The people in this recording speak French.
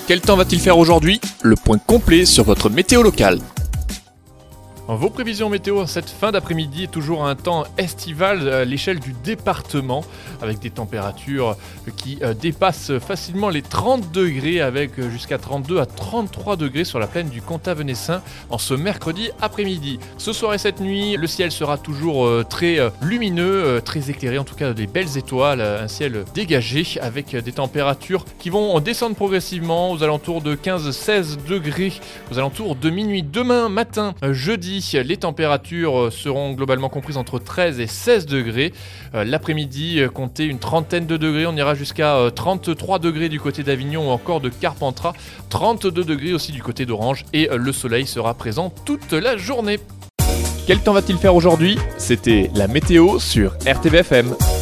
Quel temps va-t-il faire aujourd'hui? Le point complet sur votre météo locale. Vos prévisions météo cette fin d'après-midi est toujours un temps estival à l'échelle du département avec des températures qui dépassent facilement les 30 degrés avec jusqu'à 32 à 33 degrés sur la plaine du Comtat-Venessin en ce mercredi après-midi. Ce soir et cette nuit, le ciel sera toujours très lumineux, très éclairé, en tout cas des belles étoiles, un ciel dégagé avec des températures qui vont descendre progressivement aux alentours de 15-16 degrés aux alentours de minuit. Demain matin, jeudi, les températures seront globalement comprises entre 13 et 16 degrés. L'après-midi, comptez une trentaine de degrés. On ira jusqu'à 33 degrés du côté d'Avignon ou encore de Carpentras. 32 degrés aussi du côté d'Orange. Et le soleil sera présent toute la journée. Quel temps va-t-il faire aujourd'hui? C'était la météo sur RTBFM.